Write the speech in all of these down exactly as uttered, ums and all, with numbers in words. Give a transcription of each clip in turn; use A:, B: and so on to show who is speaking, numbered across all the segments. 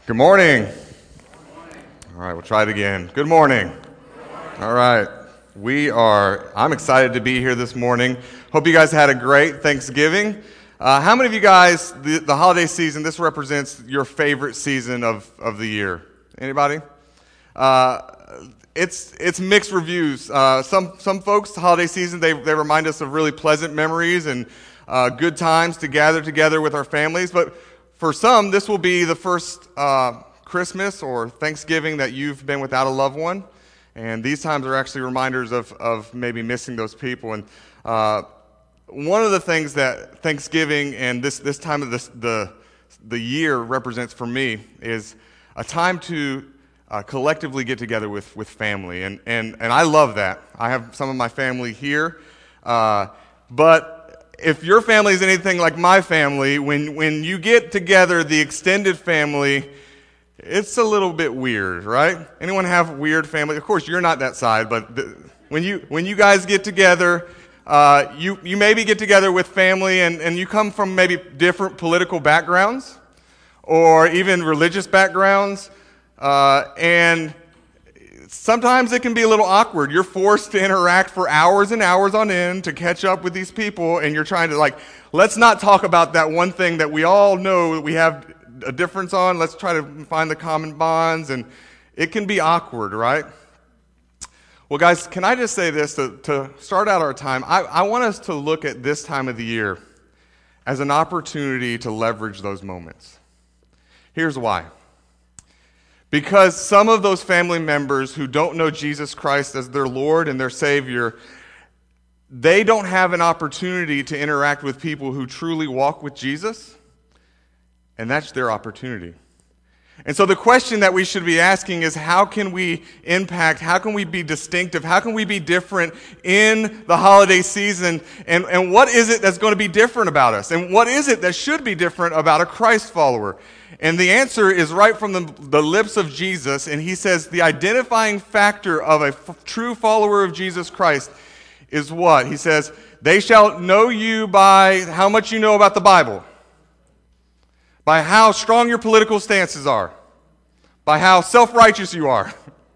A: Good morning. All right, we'll try it again. Good morning. All right. We are, I'm excited to be here this morning. Hope you guys had a great Thanksgiving. Uh, how many of you guys, the, the holiday season, this represents your favorite season of, of the year? Anybody? Uh, it's it's mixed reviews. Uh, some some folks, the holiday season, they, they remind us of really pleasant memories and uh, good times to gather together with our families. But for some, this will be the first uh, Christmas or Thanksgiving that you've been without a loved one. And these times are actually reminders of, of maybe missing those people. And uh, one of the things that Thanksgiving and this, this time of this, the, the year represents for me is a time to uh, collectively get together with, with family. And, and, and I love that. I have some of my family here. Uh, but if your family is anything like my family, when, when you get together, the extended family, it's a little bit weird, right? Anyone have weird family? Of course, you're not that side, but the, when you when you guys get together, uh, you you maybe get together with family, and, and you come from maybe different political backgrounds, or even religious backgrounds, uh, and sometimes it can be a little awkward. You're forced to interact for hours and hours on end to catch up with these people, and you're trying to like, let's not talk about that one thing that we all know we have a difference on. Let's try to find the common bonds, and it can be awkward, right? Well, guys, can I just say this to, to start out our time? I, I want us to look at this time of the year as an opportunity to leverage those moments. Here's why. Because some of those family members who don't know Jesus Christ as their Lord and their Savior, they don't have an opportunity to interact with people who truly walk with Jesus. And that's their opportunity. And so the question that we should be asking is, how can we impact, how can we be distinctive, how can we be different in the holiday season, and, and what is it that's going to be different about us? And what is it that should be different about a Christ follower? And the answer is right from the, the lips of Jesus, and he says the identifying factor of a f- true follower of Jesus Christ is what? He says, they shall know you by how much you know about the Bible. By how strong your political stances are. By how self-righteous you are.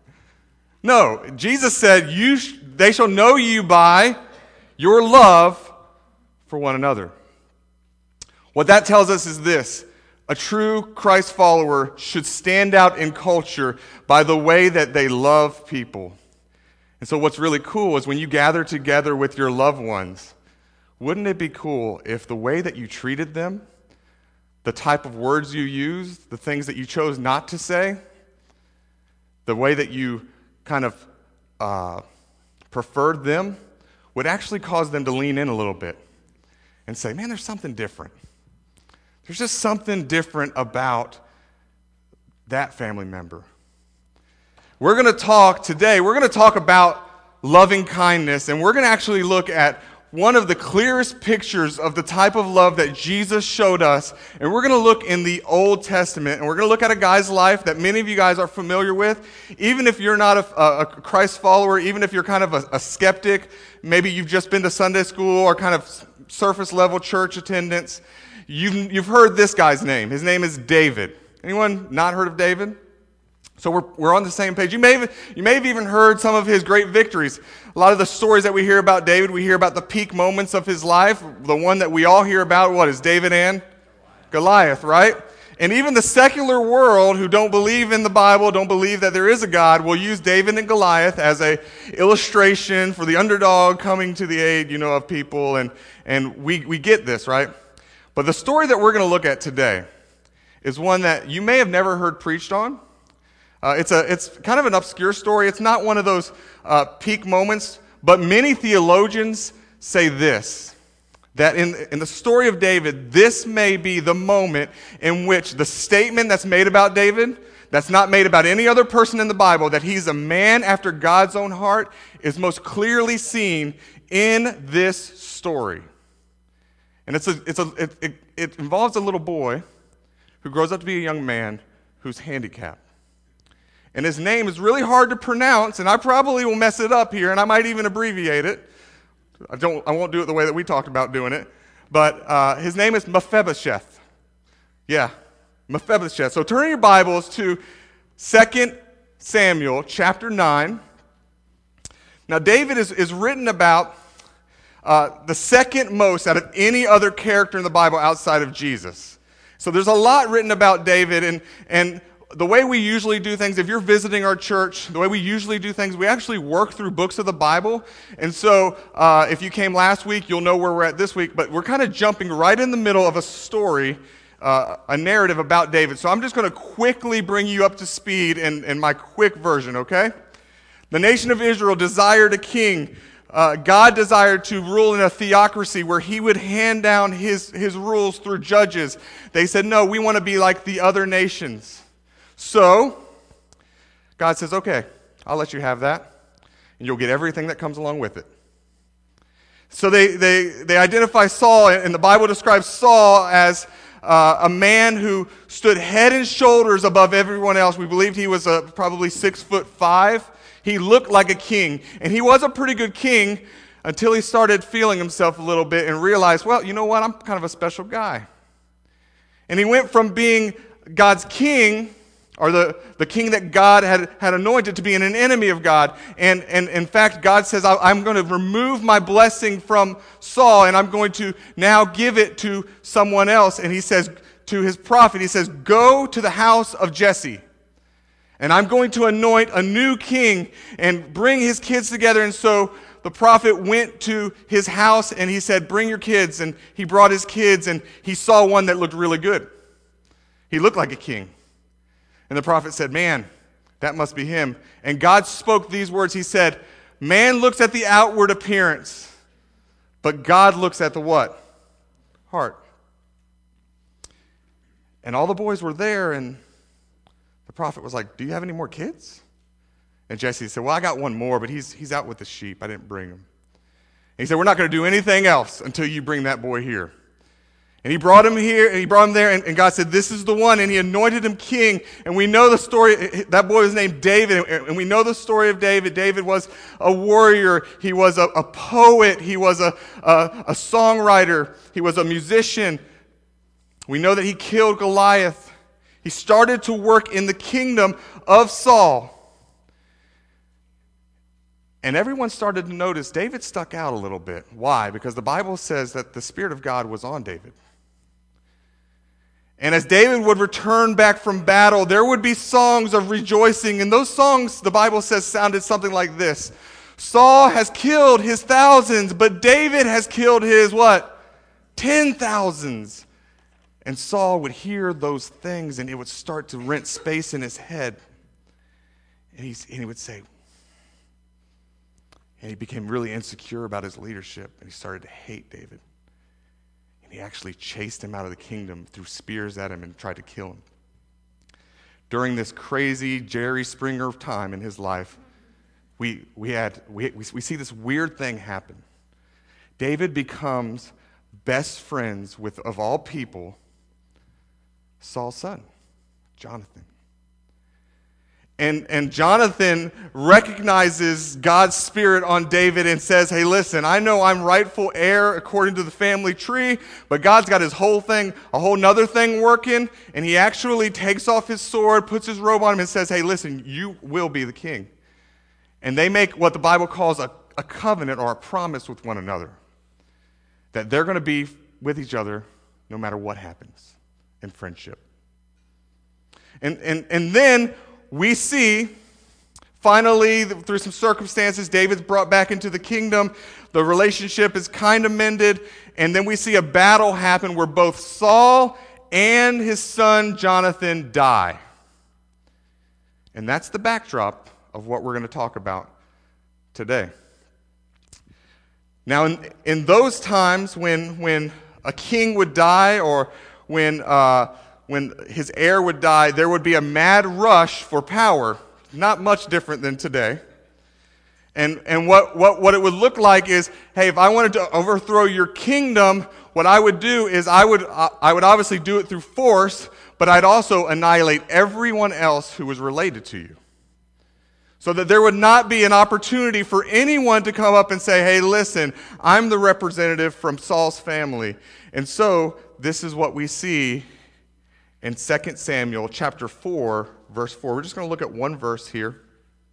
A: No, Jesus said, "You, sh- they shall know you by your love for one another." What that tells us is this. A true Christ follower should stand out in culture by the way that they love people. And so what's really cool is when you gather together with your loved ones, wouldn't it be cool if the way that you treated them, the type of words you used, the things that you chose not to say, the way that you kind of uh, preferred them, would actually cause them to lean in a little bit and say, man, there's something different. There's just something different about that family member. We're going to talk today, we're going to talk about loving kindness, and we're going to actually look at one of the clearest pictures of the type of love that Jesus showed us. And we're going to look in the Old Testament, and we're going to look at a guy's life that many of you guys are familiar with. Even if you're not a, a Christ follower, even if you're kind of a, a skeptic, maybe you've just been to Sunday school or kind of surface level church attendance, you've, you've heard this guy's name. His name is David. Anyone not heard of David? So we're we're on the same page. You may have, you may have even heard some of his great victories. A lot of the stories that we hear about David, we hear about the peak moments of his life. The one that we all hear about, what is David and Goliath, right? And even the secular world who don't believe in the Bible, don't believe that there is a God, will use David and Goliath as a illustration for the underdog coming to the aid, you know, of people. And, and we, we get this, right? But the story that we're going to look at today is one that you may have never heard preached on. Uh, it's a it's kind of an obscure story. It's not one of those uh, peak moments, but many theologians say this, that in, in the story of David, this may be the moment in which the statement that's made about David, that's not made about any other person in the Bible, that he's a man after God's own heart, is most clearly seen in this story. And it's a it's a it, it, it involves a little boy who grows up to be a young man who's handicapped. And his name is really hard to pronounce, and I probably will mess it up here, and I might even abbreviate it. I don't. I won't do it the way that we talked about doing it. But uh, his name is Mephibosheth. Yeah, Mephibosheth. So turn your Bibles to Second Samuel chapter nine. Now David is, is written about uh, the second most out of any other character in the Bible outside of Jesus. So there's a lot written about David, and, and the way we usually do things, if you're visiting our church, the way we usually do things, we actually work through books of the Bible. And so uh, if you came last week, you'll know where we're at this week, but we're kind of jumping right in the middle of a story, uh, a narrative about David. So I'm just going to quickly bring you up to speed in, in my quick version, okay? The nation of Israel desired a king. Uh, God desired to rule in a theocracy where he would hand down his, his rules through judges. They said, no, we want to be like the other nations. So, God says, okay, I'll let you have that, and you'll get everything that comes along with it. So they, they, they identify Saul, and the Bible describes Saul as uh, a man who stood head and shoulders above everyone else. We believed he was uh, probably six foot five. He looked like a king, and he was a pretty good king until he started feeling himself a little bit and realized, well, you know what, I'm kind of a special guy. And he went from being God's king, or the, the king that God had, had anointed, to being an enemy of God. And, and in fact, God says, I'm going to remove my blessing from Saul, and I'm going to now give it to someone else. And he says to his prophet, he says, go to the house of Jesse, and I'm going to anoint a new king and bring his kids together. And so the prophet went to his house, and he said, bring your kids. And he brought his kids, and he saw one that looked really good. He looked like a king. And the prophet said, man, that must be him. And God spoke these words. He said, man looks at the outward appearance, but God looks at the what? Heart. And all the boys were there, and the prophet was like, do you have any more kids? And Jesse said, well, I got one more, but he's, he's out with the sheep. I didn't bring him. And he said, we're not going to do anything else until you bring that boy here. And he brought him here, and he brought him there, and, and God said, this is the one, and he anointed him king. And we know the story, that boy was named David, and we know the story of David. David was a warrior, he was a, a poet, he was a, a, a songwriter, he was a musician. We know that he killed Goliath. He started to work in the kingdom of Saul. And everyone started to notice David stuck out a little bit. Why? Because the Bible says that the Spirit of God was on David. And as David would return back from battle, there would be songs of rejoicing. And those songs, the Bible says, sounded something like this. Saul has killed his thousands, but David has killed his what? Ten thousands. And Saul would hear those things, and it would start to rent space in his head. And, he's, and he would say, and he became really insecure about his leadership, and he started to hate David. And he actually chased him out of the kingdom, threw spears at him, and tried to kill him. During this crazy Jerry Springer time in his life, we, we, had, we, we, we see this weird thing happen. David becomes best friends with, of all people, Saul's son, Jonathan. And, and Jonathan recognizes God's Spirit on David and says, hey, listen, I know I'm rightful heir according to the family tree, but God's got his whole thing, a whole nother thing working, and he actually takes off his sword, puts his robe on him, and says, hey, listen, you will be the king. And they make what the Bible calls a, a covenant or a promise with one another, that they're going to be with each other no matter what happens in friendship. And, and, and then we see, finally, through some circumstances, David's brought back into the kingdom. The relationship is kind of mended. And then we see a battle happen where both Saul and his son Jonathan die. And that's the backdrop of what we're going to talk about today. Now, in, in those times when, when a king would die, or when... Uh, When his heir would die, there would be a mad rush for power, not much different than today. And and what, what, what it would look like is, hey, if I wanted to overthrow your kingdom, what I would do is I would I would obviously do it through force, but I'd also annihilate everyone else who was related to you. So that there would not be an opportunity for anyone to come up and say, hey, listen, I'm the representative from Saul's family. And so this is what we see in Second Samuel chapter four, verse four. We're just going to look at one verse here.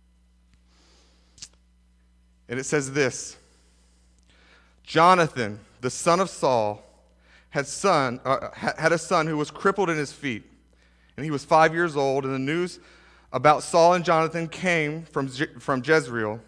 A: And it says this: Jonathan, the son of Saul, had son uh, had a son who was crippled in his feet, and he was five years old. And the news about Saul and Jonathan came from Je- from Jezreel,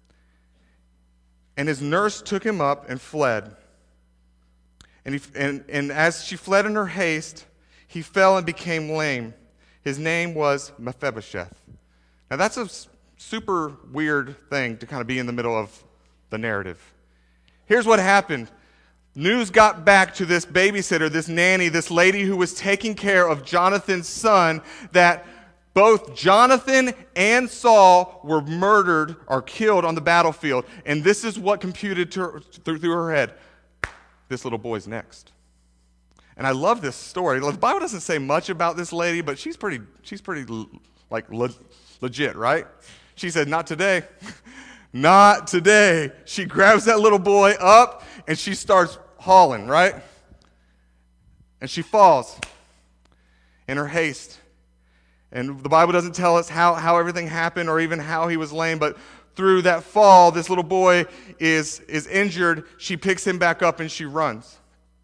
A: and his nurse took him up and fled. And, he, and, and as she fled in her haste, he fell and became lame. His name was Mephibosheth. Now that's a super weird thing to kind of be in the middle of the narrative. Here's what happened. News got back to this babysitter, this nanny, this lady who was taking care of Jonathan's son, that both Jonathan and Saul were murdered or killed on the battlefield. And this is what computed to her, through, through her head. This little boy's next. And I love this story. The Bible doesn't say much about this lady, but she's pretty, she's pretty like le- legit, right? She said, not today. Not today. She grabs that little boy up and she starts hauling, right? And she falls in her haste. And the Bible doesn't tell us how, how everything happened or even how he was lame, but through that fall, this little boy is, is injured. She picks him back up and she runs.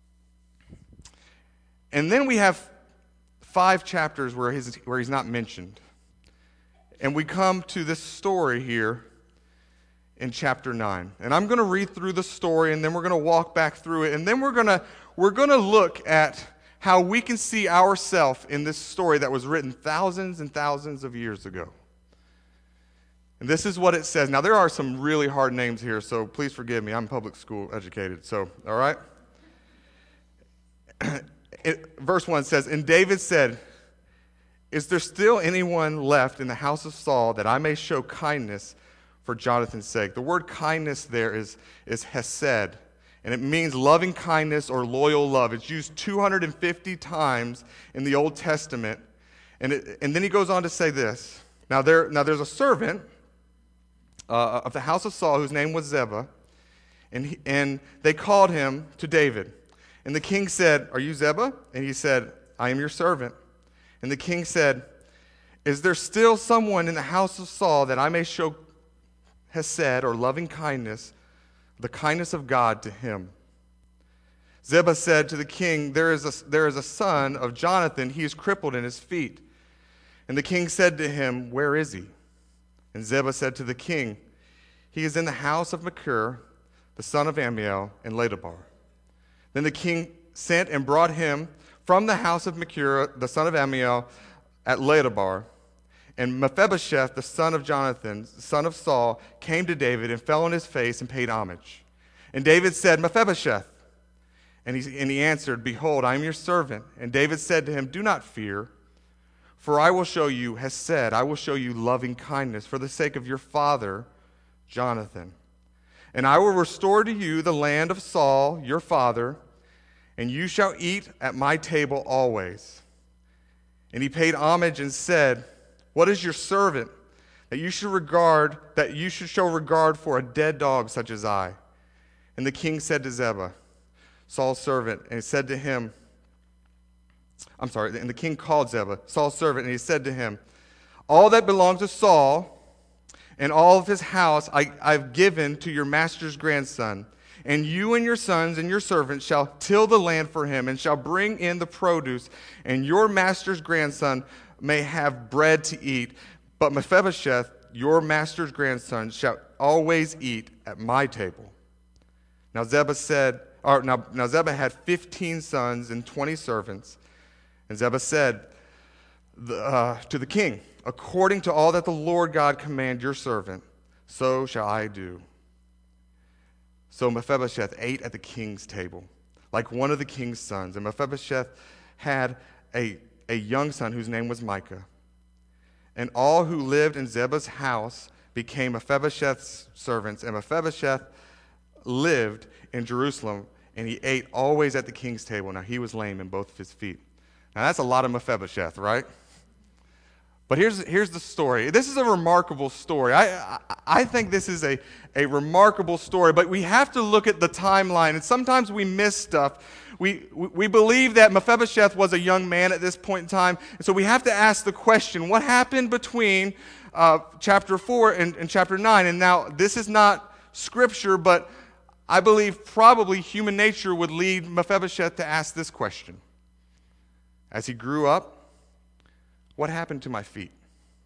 A: And then we have five chapters where, his, where he's not mentioned. And we come to this story here in chapter nine. And I'm going to read through the story, and then we're going to walk back through it. And then we're going to we're going to look at how we can see ourselves in this story that was written thousands and thousands of years ago. And this is what it says. Now, there are some really hard names here, so please forgive me. I'm public school educated, so, all right? It, verse one says, and David said, is there still anyone left in the house of Saul that I may show kindness for Jonathan's sake? The word kindness there is, is hesed, and it means loving kindness or loyal love. It's used two hundred fifty times in the Old Testament. And, it, and then he goes on to say this. Now, there, now there's a servant uh, of the house of Saul whose name was Ziba, and, he, and they called him to David. And the king said, are you Ziba? And he said, I am your servant. And the king said, is there still someone in the house of Saul that I may show hesed or loving kindness, the kindness of God to him? Ziba said to the king, there is a, there is a son of Jonathan. He is crippled in his feet. And the king said to him, where is he? And Ziba said to the king, he is in the house of Machir, the son of Ammiel, in Lodabar. Then the king sent and brought him from the house of Machir, the son of Ammiel, at Lodabar. And Mephibosheth, the son of Jonathan, son of Saul, came to David and fell on his face and paid homage. And David said, Mephibosheth. And he, and he answered, behold, I am your servant. And David said to him, do not fear, for I will show you, has said, I will show you loving kindness for the sake of your father, Jonathan. And I will restore to you the land of Saul, your father, and you shall eat at my table always. And he paid homage and said, what is your servant, that you should regard, that you should show regard for a dead dog such as I? And the king said to Ziba, Saul's servant, and he said to him, I'm sorry, and the king called Ziba, Saul's servant, and he said to him, all that belongs to Saul and all of his house I, I've given to your master's grandson. And you and your sons and your servants shall till the land for him, and shall bring in the produce, and your master's grandson may have bread to eat. But Mephibosheth, your master's grandson, shall always eat at my table. Now Ziba said, or now, now Ziba had fifteen sons and twenty servants. And Ziba said uh, to the king, according to all that the Lord God command your servant, so shall I do. So Mephibosheth ate at the king's table, like one of the king's sons. And Mephibosheth had a, a young son whose name was Micah. And all who lived in Ziba's house became Mephibosheth's servants. And Mephibosheth lived in Jerusalem, and he ate always at the king's table. Now he was lame in both of his feet. Now that's a lot of Mephibosheth, right? But here's, here's the story. This is a remarkable story. I, I, I think this is a, a remarkable story, but we have to look at the timeline, and sometimes we miss stuff. We, we believe that Mephibosheth was a young man at this point in time, and so we have to ask the question, what happened between uh, chapter four and, and chapter nine? And now, this is not scripture, but I believe probably human nature would lead Mephibosheth to ask this question. As he grew up, what happened to my feet?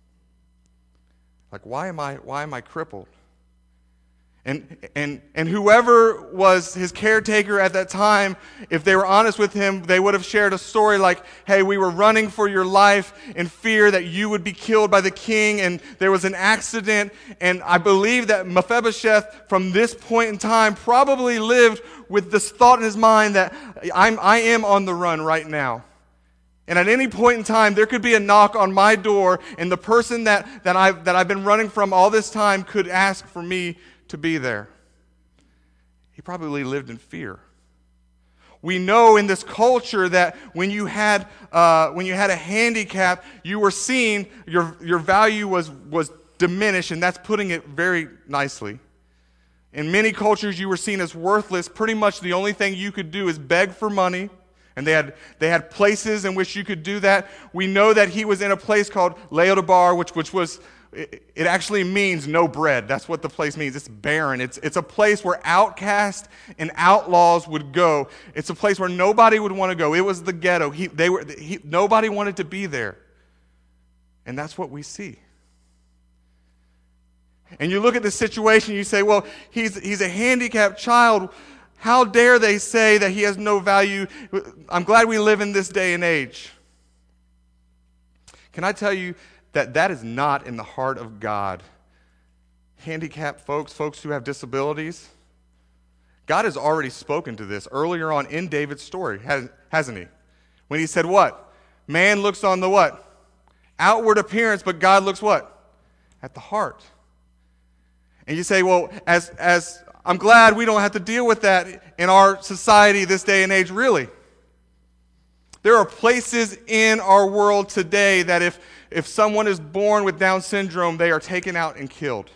A: Like, why am I, why am I crippled? And, and, and whoever was his caretaker at that time, if they were honest with him, they would have shared a story like, hey, we were running for your life in fear that you would be killed by the king, and there was an accident. And I believe that Mephibosheth, from this point in time, probably lived with this thought in his mind that I'm, I am on the run right now. And at any point in time, there could be a knock on my door, and the person that, that, I've, that I've been running from all this time could ask for me to be there. He probably lived in fear. We know in this culture that when you had uh, when you had a handicap, you were seen, your your value was was diminished, and that's putting it very nicely. In many cultures, you were seen as worthless. Pretty much the only thing you could do is beg for money. And they had they had places in which you could do that. We know that he was in a place called Lodabar, which which was it, it actually means no bread. That's what the place means. It's barren. It's it's a place where outcasts and outlaws would go. It's a place where nobody would want to go. It was the ghetto. He, they were he, nobody wanted to be there. And that's what we see. And you look at the situation, you say, well, he's he's a handicapped child. How dare they say that he has no value? I'm glad we live in this day and age. Can I tell you that that is not in the heart of God? Handicapped folks, folks who have disabilities, God has already spoken to this earlier on in David's story, hasn't he? When he said what? Man looks on the what? Outward appearance, but God looks what? At the heart. And you say, well, as as I'm glad we don't have to deal with that in our society this day and age, really. There are places in our world today that if, if someone is born with Down syndrome, they are taken out and killed.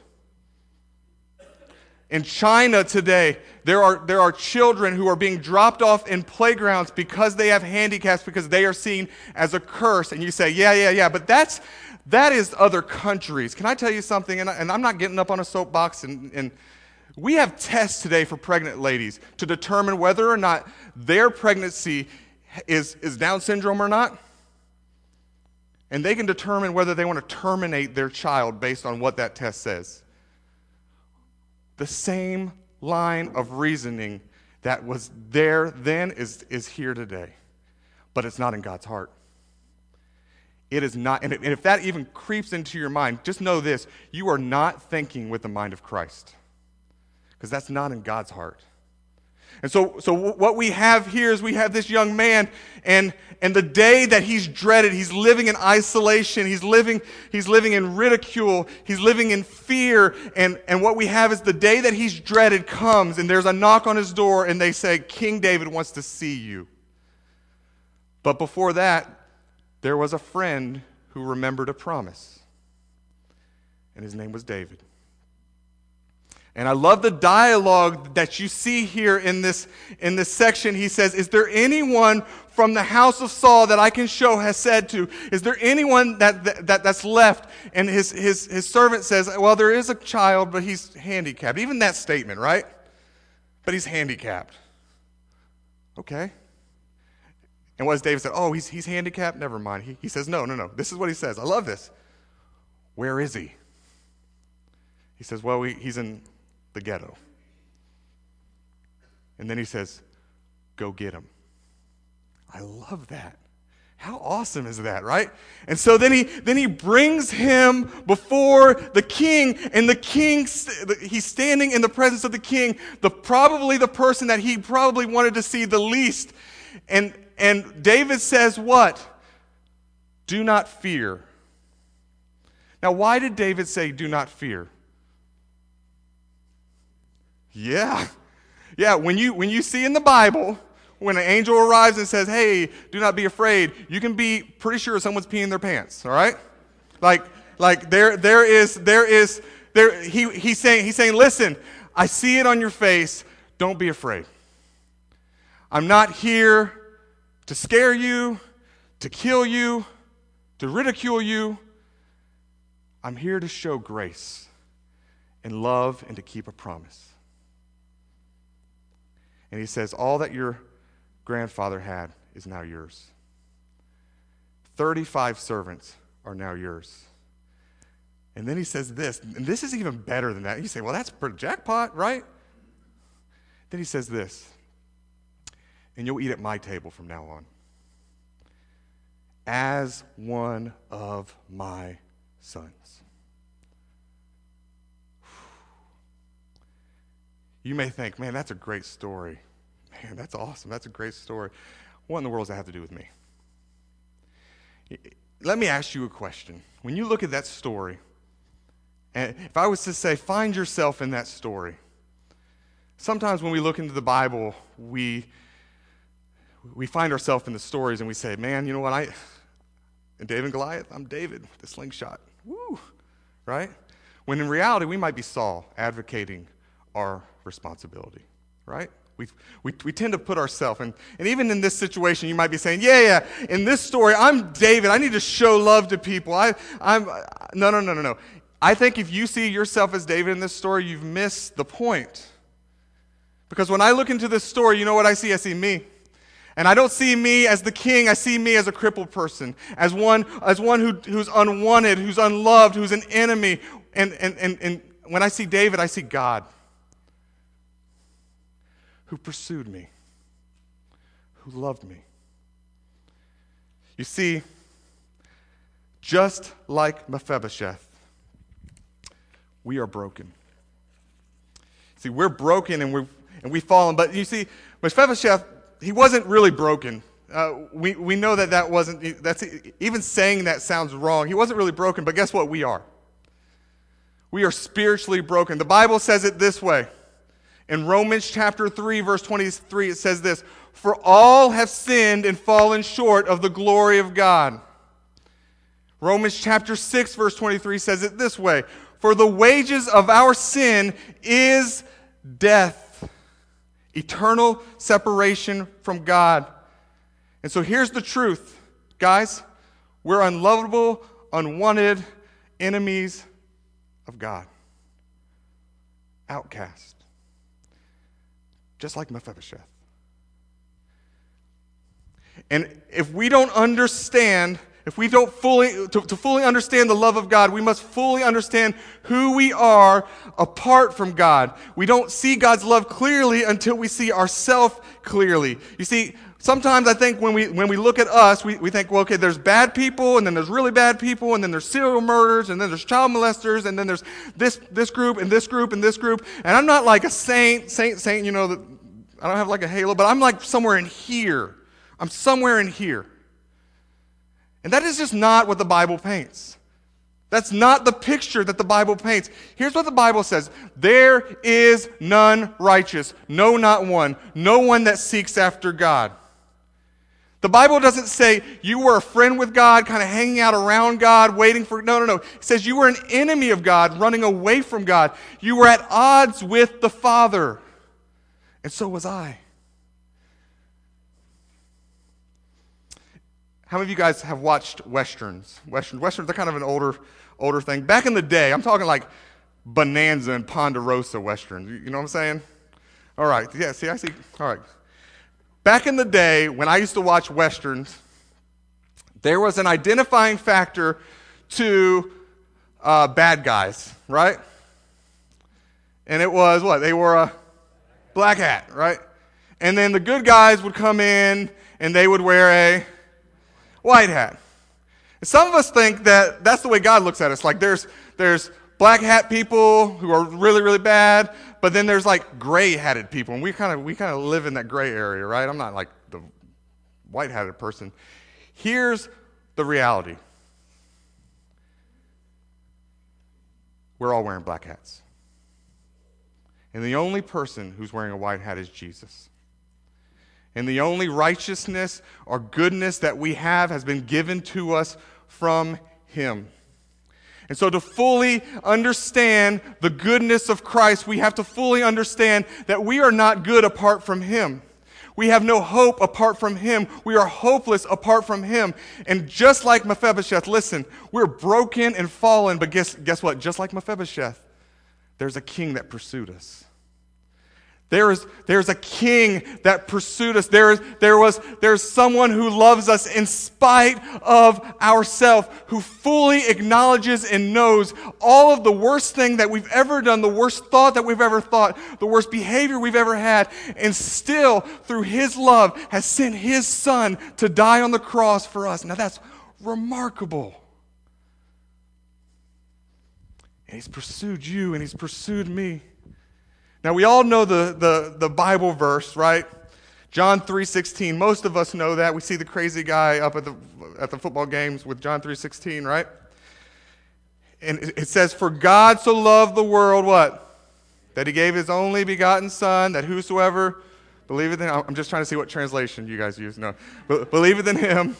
A: In China today, there are, there are children who are being dropped off in playgrounds because they have handicaps, because they are seen as a curse. And you say, yeah, yeah, yeah, but that's, that is other countries. Can I tell you something? And, I, and I'm not getting up on a soapbox and... and we have tests today for pregnant ladies to determine whether or not their pregnancy is, is Down syndrome or not. And they can determine whether they want to terminate their child based on what that test says. The same line of reasoning that was there then is, is here today. But it's not in God's heart. It is not, and if that even creeps into your mind, just know this, you are not thinking with the mind of Christ. Because that's not in God's heart. And so, so what we have here is we have this young man, and, and the day that he's dreaded, he's living in isolation, he's living, he's living in ridicule, he's living in fear, and, and what we have is the day that he's dreaded comes, and there's a knock on his door, and they say, King David wants to see you. But before that, there was a friend who remembered a promise, and his name was David. And I love the dialogue that you see here in this, in this section. He says, is there anyone from the house of Saul that I can show has said to? Is there anyone that, that that's left? And his, his, his servant says, well, there is a child, but he's handicapped. Even that statement, right? But he's handicapped. Okay. And what does David say? Oh, he's, he's handicapped? Never mind. He, he says, no, no, no. This is what he says. I love this. Where is he? He says, well, he, he's in the ghetto. And then he says, go get him. I love that. How awesome is that, right? And so then he then he brings him before the king, and the king, he's standing in the presence of the king, the probably the person that he probably wanted to see the least. And and David says what? Do not fear. Now, why did David say do not fear? Yeah. Yeah, when you when you see in the Bible, when an angel arrives and says, hey, do not be afraid, you can be pretty sure someone's peeing their pants, all right? Like, like there, there is, there is, there. He, he's saying, he's saying, listen, I see it on your face. Don't be afraid. I'm not here to scare you, to kill you, to ridicule you. I'm here to show grace and love and to keep a promise. And he says, all that your grandfather had is now yours. thirty-five servants are now yours. And then he says this, and this is even better than that. You say, well, that's a jackpot, right? Then he says this, and you'll eat at my table from now on, as one of my sons. You may think, man, that's a great story. Man, that's awesome. That's a great story. What in the world does that have to do with me? Let me ask you a question. When you look at that story, and if I was to say, find yourself in that story, sometimes when we look into the Bible, we we find ourselves in the stories and we say, man, you know what, I, and David and Goliath, I'm David with the slingshot. Woo, right? When in reality, we might be Saul advocating our responsibility, right? We, we we tend to put ourselves, and, and even in this situation, you might be saying, yeah, yeah, in this story, I'm David. I need to show love to people. I, I'm, no, no, no, no, no. I think if you see yourself as David in this story, you've missed the point. Because when I look into this story, you know what I see? I see me. And I don't see me as the king. I see me as a crippled person, as one as one who, who's unwanted, who's unloved, who's an enemy. And, and, and, and when I see David, I see God, who pursued me, who loved me. You see, just like Mephibosheth, we are broken. See, we're broken and we've and we've fallen. But you see, Mephibosheth, he wasn't really broken. Uh, we we know that that wasn't. That's even saying that sounds wrong. He wasn't really broken. But guess what? We are. We are spiritually broken. The Bible says it this way. In Romans chapter three, verse twenty-three, it says this: "For all have sinned and fallen short of the glory of God." Romans chapter six, verse twenty-three says it this way: "For the wages of our sin is death, eternal separation from God." And so here's the truth, guys. We're unlovable, unwanted enemies of God. Outcast. Just like Mephibosheth. And if we don't understand, if we don't fully, to, to fully understand the love of God, we must fully understand who we are apart from God. We don't see God's love clearly until we see ourselves clearly. You see, sometimes I think when we when we look at us, we, we think, well, okay, there's bad people, and then there's really bad people, and then there's serial murderers, and then there's child molesters, and then there's this this group, and this group, and this group. And I'm not like a saint, saint, saint, you know, that I don't have like a halo, but I'm like somewhere in here. I'm somewhere in here. And that is just not what the Bible paints. That's not the picture that the Bible paints. Here's what the Bible says: "There is none righteous, no, not one, no one that seeks after God." The Bible doesn't say you were a friend with God, kind of hanging out around God, waiting for... No, no, no. It says you were an enemy of God, running away from God. You were at odds with the Father. And so was I. How many of you guys have watched Westerns? Westerns, Westerns are kind of an older, older thing. Back in the day, I'm talking like Bonanza and Ponderosa Westerns. You know what I'm saying? All right. Yeah, see, I see. All right. Back in the day, when I used to watch Westerns, there was an identifying factor to uh, bad guys, right? And it was what? They wore a black hat, right? And then the good guys would come in and they would wear a white hat. And some of us think that that's the way God looks at us. Like there's there's black hat people who are really, really bad, but then there's like gray hatted people, and we kind of we kind of live in that gray area, right? I'm not like the white hatted person. Here's the reality. We're all wearing black hats. And the only person who's wearing a white hat is Jesus. And the only righteousness or goodness that we have has been given to us from Him. And so to fully understand the goodness of Christ, we have to fully understand that we are not good apart from him. We have no hope apart from him. We are hopeless apart from him. And just like Mephibosheth, listen, we're broken and fallen, but guess, guess what? Just like Mephibosheth, there's a king that pursued us. There is, there's a king that pursued us. There is, there was, there's someone who loves us in spite of ourselves, who fully acknowledges and knows all of the worst thing that we've ever done, the worst thought that we've ever thought, the worst behavior we've ever had, and still, through his love, has sent his son to die on the cross for us. Now that's remarkable. And he's pursued you, and he's pursued me. Now, we all know the, the, the Bible verse, right? John three sixteen. Most of us know that. We see the crazy guy up at the at the football games with John three sixteen, right? And it, it says, "For God so loved the world," what? "That he gave his only begotten Son, that whosoever believeth in him," I'm just trying to see what translation you guys use. No. "Believeth in him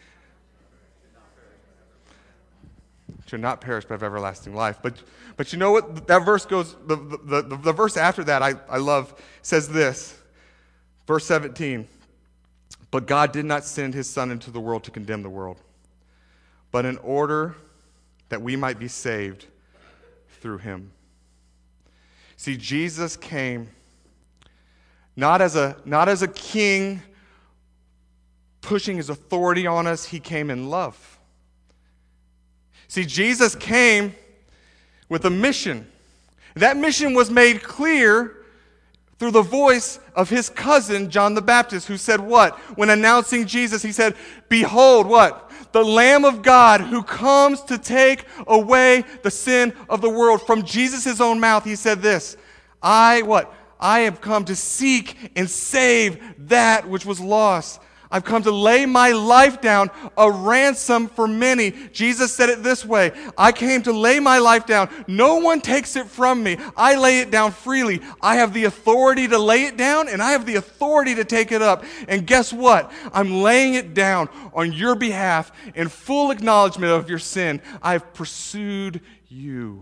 A: should not perish but have everlasting life." But but you know what? That verse goes, the, the, the, the verse after that I, I love, says this. Verse seventeen. "But God did not send his Son into the world to condemn the world, but in order that we might be saved through him." See, Jesus came not as a, not as a king pushing his authority on us. He came in love. See, Jesus came with a mission. That mission was made clear through the voice of his cousin, John the Baptist, who said what? When announcing Jesus, he said, "Behold," what? "The Lamb of God who comes to take away the sin of the world." From Jesus' own mouth, he said this, I, what? "I have come to seek and save that which was lost. I've come to lay my life down, a ransom for many." Jesus said it this way, "I came to lay my life down. No one takes it from me. I lay it down freely. I have the authority to lay it down, and I have the authority to take it up. And guess what? I'm laying it down on your behalf in full acknowledgement of your sin. I've pursued you."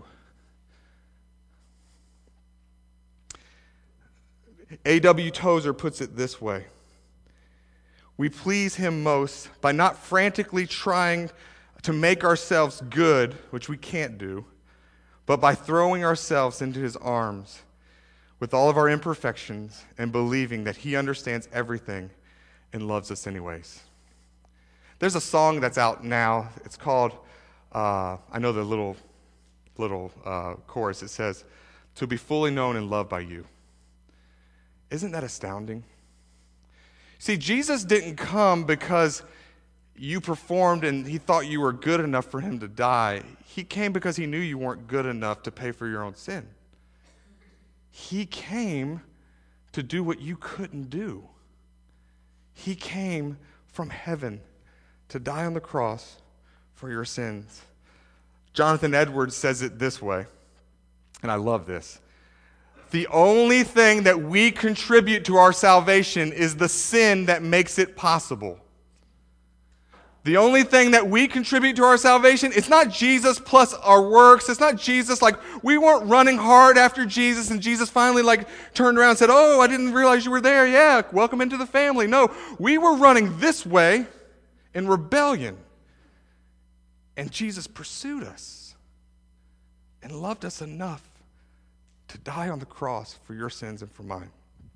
A: A W Tozer puts it this way: "We please him most by not frantically trying to make ourselves good," which we can't do, "but by throwing ourselves into his arms with all of our imperfections and believing that he understands everything and loves us anyways." There's a song that's out now. It's called, uh, I know the little, little uh, chorus. It says, "To be fully known and loved by you." Isn't that astounding? See, Jesus didn't come because you performed and he thought you were good enough for him to die. He came because he knew you weren't good enough to pay for your own sin. He came to do what you couldn't do. He came from heaven to die on the cross for your sins. Jonathan Edwards says it this way, and I love this: "The only thing that we contribute to our salvation is the sin that makes it possible." The only thing that we contribute to our salvation, it's not Jesus plus our works. It's not Jesus, like we weren't running hard after Jesus and Jesus finally like turned around and said, "Oh, I didn't realize you were there. Yeah, welcome into the family." No, we were running this way in rebellion. And Jesus pursued us and loved us enough to die on the cross for your sins and for mine.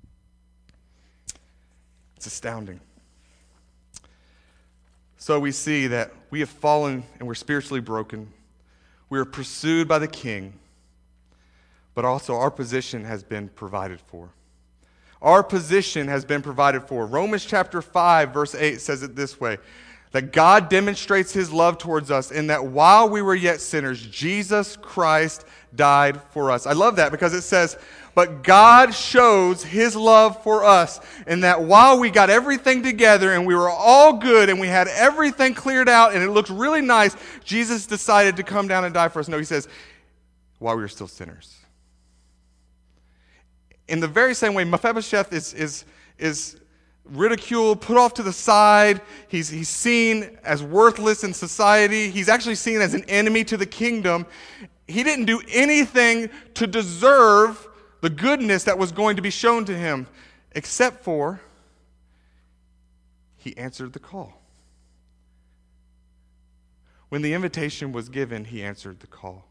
A: It's astounding. So we see that we have fallen and we're spiritually broken. We are pursued by the King, but also our position has been provided for. Our position has been provided for. Romans chapter five, verse eight says it this way: that God demonstrates his love towards us in that while we were yet sinners, Jesus Christ died for us. I love that because it says, but God shows his love for us in that while we got everything together and we were all good and we had everything cleared out and it looked really nice, Jesus decided to come down and die for us. No, he says, while we were still sinners. In the very same way, Mephibosheth is, is, is ridiculed, put off to the side. He's, he's seen as worthless in society. He's actually seen as an enemy to the kingdom. He didn't do anything to deserve the goodness that was going to be shown to him, except for he answered the call. When the invitation was given, he answered the call.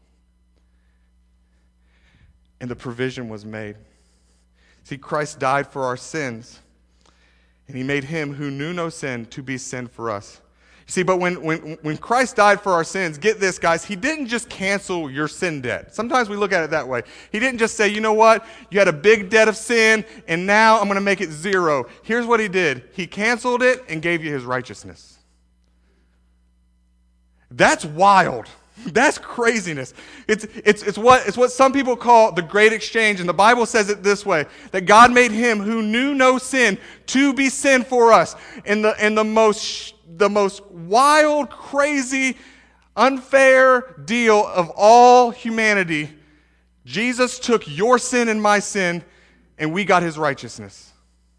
A: And the provision was made. See, Christ died for our sins, and he made him who knew no sin to be sin for us. You see, but when, when, when Christ died for our sins, get this, guys, he didn't just cancel your sin debt. Sometimes we look at it that way. He didn't just say, you know what, you had a big debt of sin, and now I'm going to make it zero. Here's what he did. He canceled it and gave you his righteousness. That's wild. That's craziness. It's, it's, it's, what, it's what some people call the great exchange, and the Bible says it this way, that God made him who knew no sin to be sin for us. In the, in the, most, the most wild, crazy, unfair deal of all humanity, Jesus took your sin and my sin, and we got his righteousness.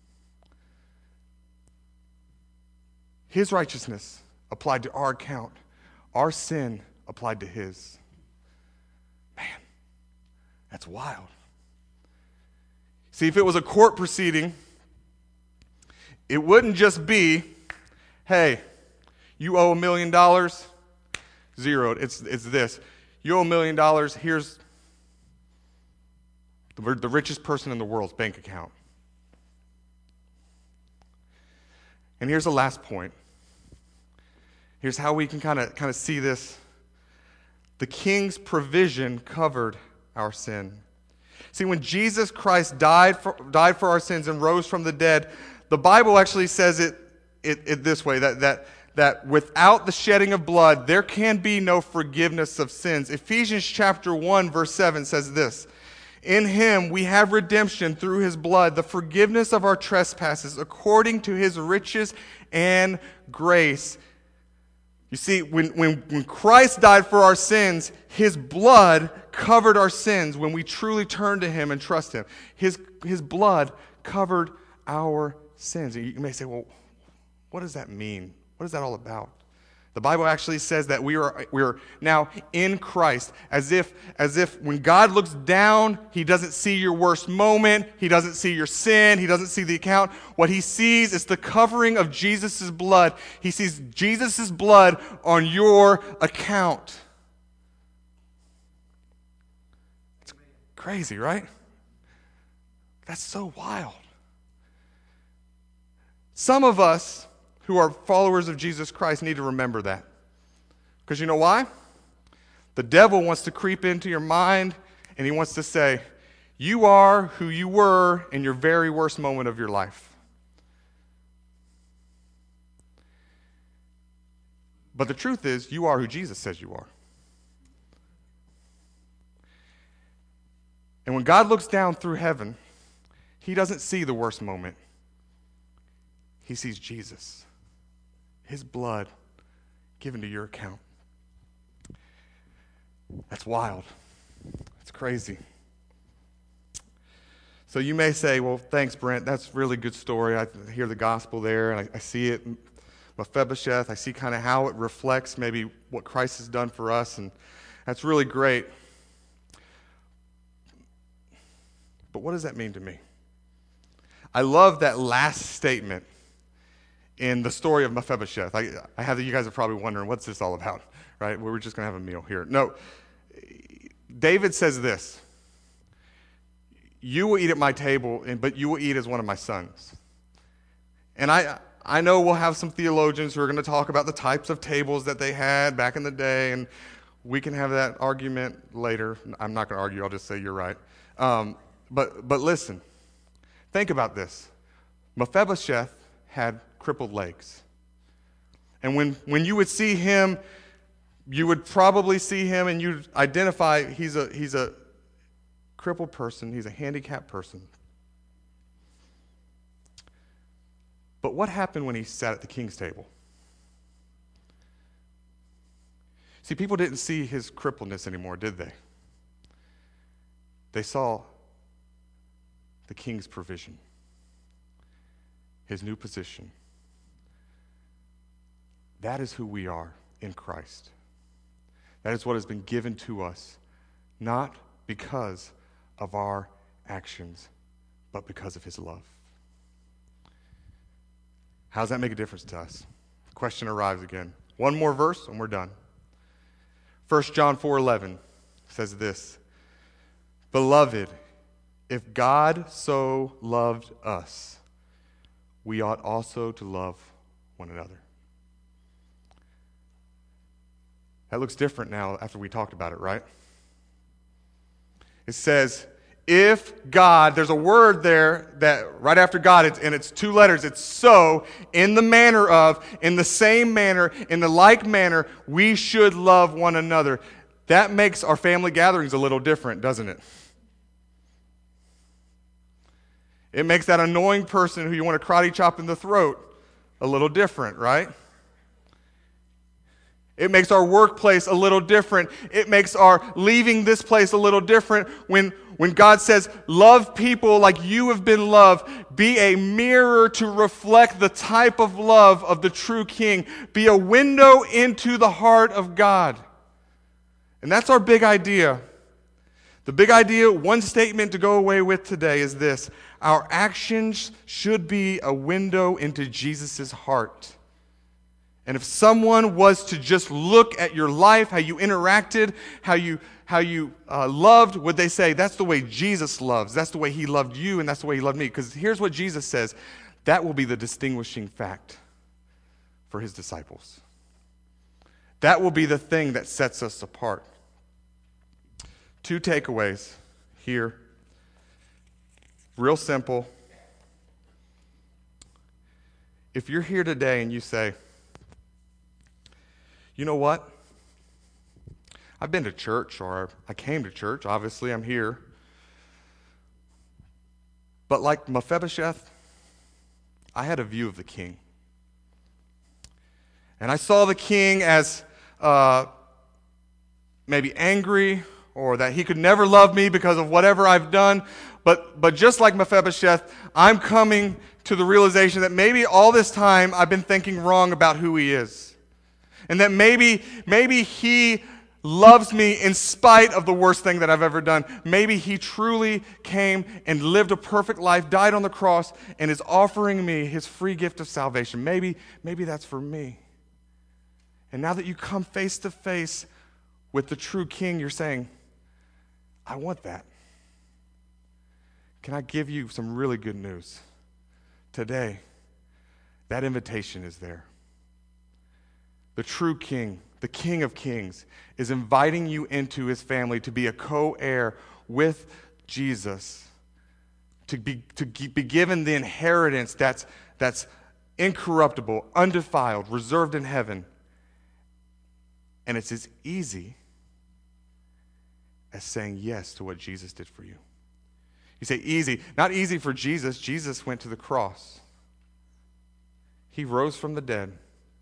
A: His righteousness applied to our account. Our sin applied to his. Man, that's wild. See, if it was a court proceeding, it wouldn't just be, hey, you owe a million dollars, zeroed. It's, it's this. You owe a million dollars, here's the, the richest person in the world's bank account. And here's the last point. Here's how we can kind of kind of see this. The king's provision covered our sin. See, when Jesus Christ died for, died for our sins and rose from the dead, the Bible actually says it, it, it this way, that, that, that without the shedding of blood, there can be no forgiveness of sins. Ephesians chapter one, verse seven says this, in him we have redemption through his blood, the forgiveness of our trespasses, according to his riches and grace. You see, when, when, when Christ died for our sins, his blood covered our sins when we truly turn to him and trust him. His, his blood covered our sins. And you may say, well, what does that mean? What is that all about? The Bible actually says that we are, we are now in Christ, as if, as if when God looks down, he doesn't see your worst moment, he doesn't see your sin, he doesn't see the account. What he sees is the covering of Jesus' blood. He sees Jesus' blood on your account. It's crazy, right? That's so wild. Some of us who are followers of Jesus Christ need to remember that. Because you know why? The devil wants to creep into your mind, and he wants to say, you are who you were in your very worst moment of your life. But the truth is, you are who Jesus says you are. And when God looks down through heaven, he doesn't see the worst moment. He sees Jesus. His blood given to your account. That's wild. That's crazy. So you may say, well, thanks, Brent. That's a really good story. I hear the gospel there, and I, I see it. Mephibosheth, I see kind of how it reflects maybe what Christ has done for us, and that's really great. But what does that mean to me? I love that last statement in the story of Mephibosheth. I, I have you guys are probably wondering, what's this all about, right? We were just going to have a meal here. No, David says this, you will eat at my table, but you will eat as one of my sons. And I, I know we'll have some theologians who are going to talk about the types of tables that they had back in the day, and we can have that argument later. I'm not going to argue. I'll just say you're right. Um, but, but listen, think about this. Mephibosheth had crippled legs. And when, when you would see him, you would probably see him and you'd identify he's a, he's a crippled person, he's a handicapped person. But what happened when he sat at the king's table? See, people didn't see his crippledness anymore, did they? They saw the king's provision. his new position. That is who we are in Christ. That is what has been given to us, not because of our actions, but because of his love. How does that make a difference to us? The question arrives again. One more verse and we're done. First John four eleven says this, "Beloved, if God so loved us, we ought also to love one another." That looks different now after we talked about it, right? It says, if God, there's a word there that right after God, it's, and it's two letters, it's so, in the manner of, in the same manner, in the like manner, we should love one another. That makes our family gatherings a little different, doesn't it? It makes that annoying person who you want to karate chop in the throat a little different, right? It makes our workplace a little different. It makes our leaving this place a little different when, when God says, love people like you have been loved. Be a mirror to reflect the type of love of the true King. Be a window into the heart of God. And that's our big idea. The big idea, one statement to go away with today is this. Our actions should be a window into Jesus' heart. And if someone was to just look at your life, how you interacted, how you how you uh, loved, would they say, that's the way Jesus loves. That's the way he loved you, and that's the way he loved me. Because here's what Jesus says. That will be the distinguishing fact for his disciples. That will be the thing that sets us apart. Two takeaways here. Real simple. If you're here today and you say, you know what? I've been to church, or I came to church. Obviously, I'm here. But like Mephibosheth, I had a view of the king. And I saw the king as uh, maybe angry, or that he could never love me because of whatever I've done. But, but just like Mephibosheth, I'm coming to the realization that maybe all this time I've been thinking wrong about who he is. And that maybe, maybe he loves me in spite of the worst thing that I've ever done. Maybe he truly came and lived a perfect life, died on the cross, and is offering me his free gift of salvation. Maybe, maybe that's for me. And now that you come face to face with the true King, you're saying, I want that. Can I give you some really good news? Today, that invitation is there. The true King, the King of Kings, is inviting you into his family to be a co-heir with Jesus, to be, to be given the inheritance that's, that's incorruptible, undefiled, reserved in heaven. And it's as easy as saying yes to what Jesus did for you. You say easy. Not easy for Jesus. Jesus went to the cross. He rose from the dead.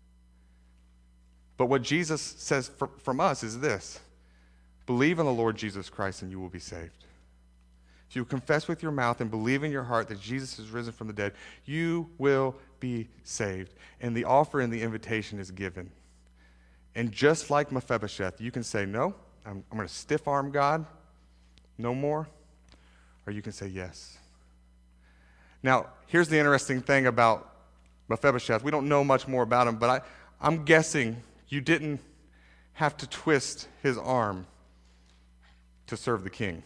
A: But what Jesus says for, from us is this. Believe in the Lord Jesus Christ and you will be saved. If you confess with your mouth and believe in your heart that Jesus is risen from the dead, you will be saved. And the offer and the invitation is given. And just like Mephibosheth, you can say, no, I'm, I'm going to stiff-arm God, no more. Or you can say yes. Now, here's the interesting thing about Mephibosheth. We don't know much more about him, but I, I'm guessing you didn't have to twist his arm to serve the king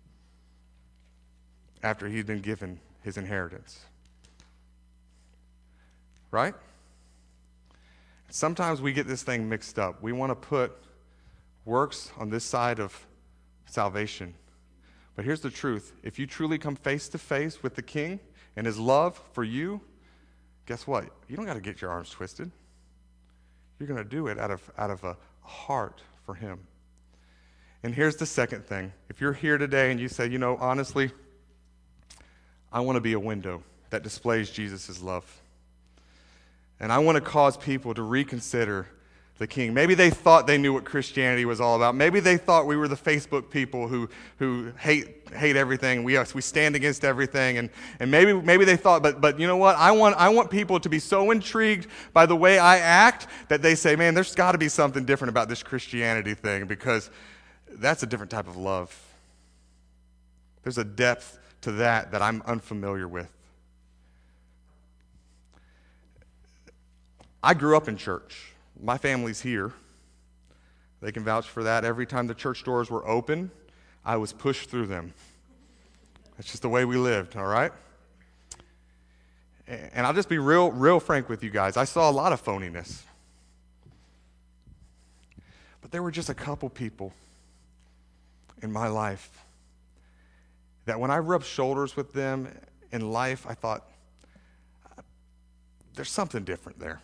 A: after he'd been given his inheritance. Right? Sometimes we get this thing mixed up. We want to put works on this side of salvation. But here's the truth. If you truly come face to face with the king and his love for you, guess what? You don't got to get your arms twisted. You're going to do it out of, out of a heart for him. And here's the second thing. If you're here today and you say, you know, honestly, I want to be a window that displays Jesus' love. And I want to cause people to reconsider the King. Maybe they thought they knew what Christianity was all about. Maybe they thought we were the Facebook people who who hate hate everything. We we stand against everything. And, and maybe maybe they thought, but but you know what? I want I want people to be so intrigued by the way I act that they say, man, there's got to be something different about this Christianity thing, because that's a different type of love. There's a depth to that that I'm unfamiliar with. I grew up in church. My family's here. They can vouch for that. Every time the church doors were open, I was pushed through them. That's just the way we lived, all right? And I'll just be real, real frank with you guys. I saw a lot of phoniness. But there were just a couple people in my life that when I rubbed shoulders with them in life, I thought, there's something different there.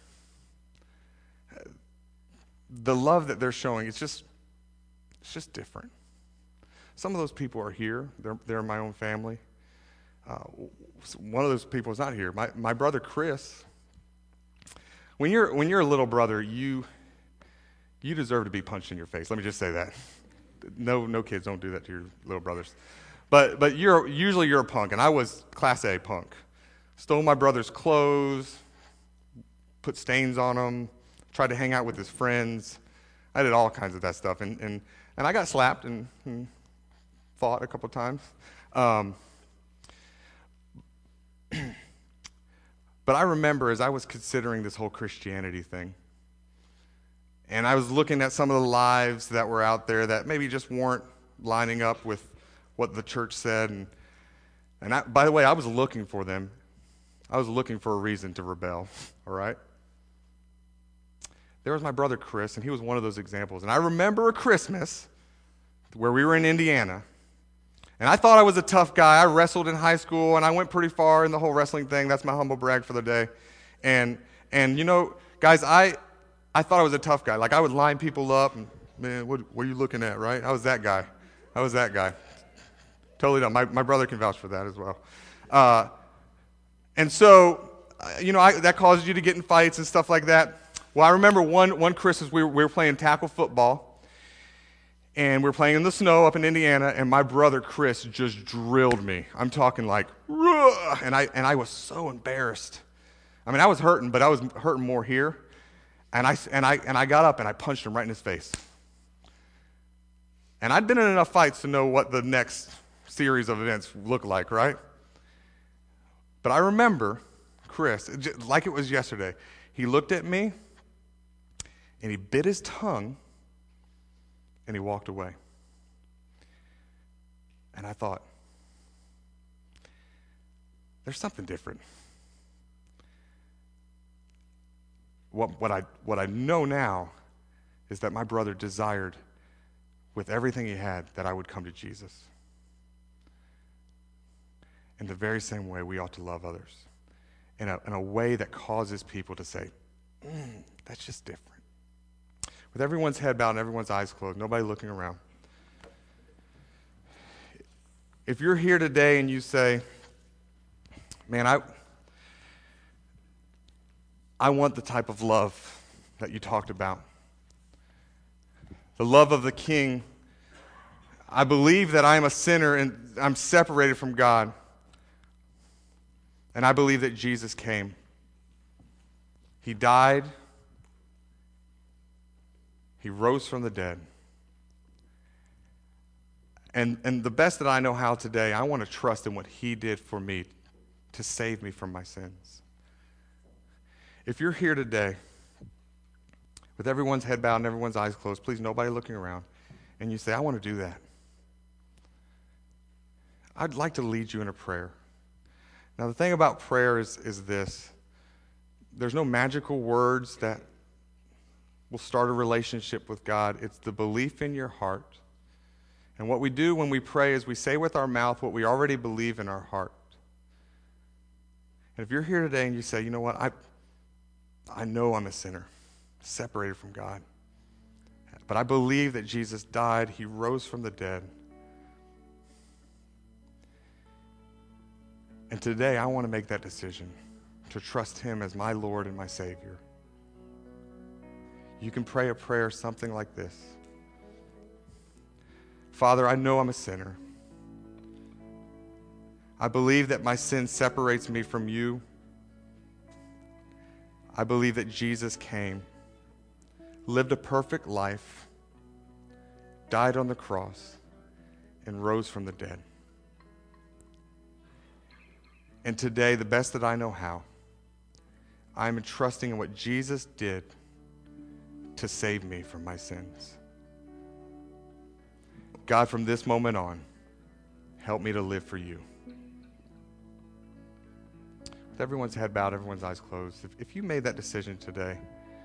A: The love that they're showing, it's just, it's just different. Some of those people are here. They're, they're in my own family. Uh, one of those people is not here. My, my brother Chris. When you're, when you're a little brother, you, you deserve to be punched in your face. Let me just say that. No, no kids don't do that to your little brothers. But, but you're, usually you're a punk, and I was class A punk. Stole my brother's clothes, put stains on them, tried to hang out with his friends. I did all kinds of that stuff. And and, and I got slapped and, and fought a couple times. Um, but I remember as I was considering this whole Christianity thing, and I was looking at some of the lives that were out there that maybe just weren't lining up with what the church said. And, and I, by the way, I was looking for them. I was looking for a reason to rebel, all right? There was my brother Chris, and he was one of those examples. And I remember a Christmas where we were in Indiana, and I thought I was a tough guy. I wrestled in high school, and I went pretty far in the whole wrestling thing. That's my humble brag for the day. And, and you know, guys, I, I thought I was a tough guy. Like, I would line people up, and, man, what, what are you looking at, right? I was that guy. I was that guy. Totally dumb. My, my brother can vouch for that as well. Uh, and so, you know, I, that causes you to get in fights and stuff like that. Well, I remember one one Christmas we were, we were playing tackle football, and we were playing in the snow up in Indiana, and my brother Chris just drilled me. I'm talking like, Ruh! and I and I was so embarrassed. I mean, I was hurting, but I was hurting more here. And I and I and I got up and I punched him right in his face. And I'd been in enough fights to know what the next series of events looked like, right? But I remember Chris, like it was yesterday. He looked at me, and he bit his tongue, and he walked away. And I thought, there's something different. What, what, I, what I know now is that my brother desired, with everything he had, that I would come to Jesus. In the very same way we ought to love others. In a, in a way that causes people to say, mm, that's just different. With everyone's head bowed and everyone's eyes closed, nobody looking around. If you're here today and you say, man, I, I want the type of love that you talked about. The love of the King. I believe that I am a sinner and I'm separated from God. And I believe that Jesus came. He died. He rose from the dead. And, and the best that I know how today, I want to trust in what he did for me to save me from my sins. If you're here today, with everyone's head bowed and everyone's eyes closed, please, nobody looking around, and you say, I want to do that, I'd like to lead you in a prayer. Now, the thing about prayer is, is this. There's no magical words that will start a relationship with God. It's the belief in your heart. And what we do when we pray is we say with our mouth what we already believe in our heart. And if you're here today and you say, you know what, I, I know I'm a sinner, separated from God. But I believe that Jesus died, he rose from the dead. And today I want to make that decision to trust him as my Lord and my Savior. you can pray a prayer something like this. Father, I know I'm a sinner. I believe that my sin separates me from you. I believe that Jesus came, lived a perfect life, died on the cross, and rose from the dead. And today, the best that I know how, I'm entrusting in what Jesus did to save me from my sins. God, from this moment on, help me to live for you. With everyone's head bowed, everyone's eyes closed, if, if you made that decision today,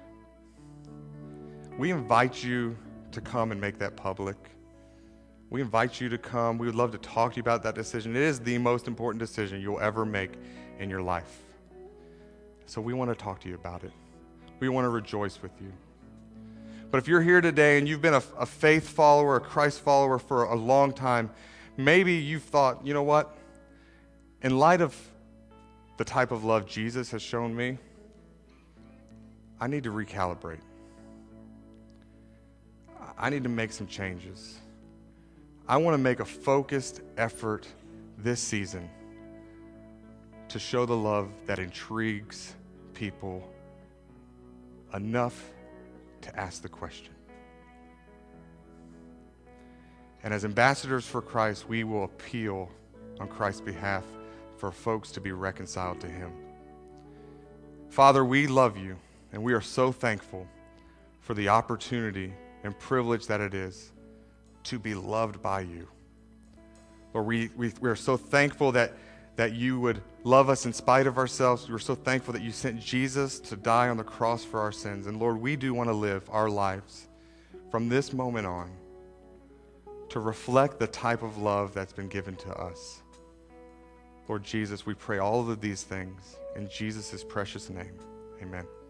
A: we invite you to come and make that public. We invite you to come. We would love to talk to you about that decision. It is the most important decision you'll ever make in your life. So we want to talk to you about it. We want to rejoice with you. But if you're here today and you've been a, a faith follower, a Christ follower for a long time, maybe you've thought, you know what? In light of the type of love Jesus has shown me, I need to recalibrate. I need to make some changes. I want to make a focused effort this season to show the love that intrigues people enough to ask the question. And as ambassadors for Christ, we will appeal on Christ's behalf for folks to be reconciled to him. Father, we love you, and we are so thankful for the opportunity and privilege that it is to be loved by you. Lord, we, we, we are so thankful that, that you would love us in spite of ourselves. We're so thankful that you sent Jesus to die on the cross for our sins. And Lord, we do want to live our lives from this moment on to reflect the type of love that's been given to us. Lord Jesus, we pray all of these things in Jesus' precious name. Amen.